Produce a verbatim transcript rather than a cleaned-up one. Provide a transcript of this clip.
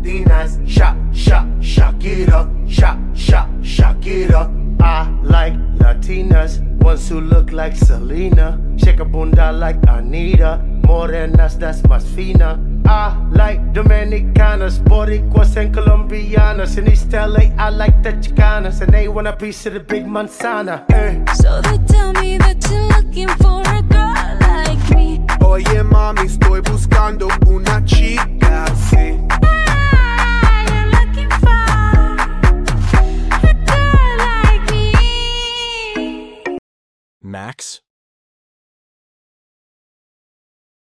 Latinas. Shak, shak, Shakira. Shak, shak, Shakira. I like Latinas, ones who look like Selena. Shake a bunda like Anita. Morenas, that's más fina. I like Dominicanas, Boricuas and Colombianas. In East L A, I like the Chicanas, and they want a piece of the big manzana. Eh. So they tell me that you're looking for a girl like me. Oye mami, estoy buscando una chica así.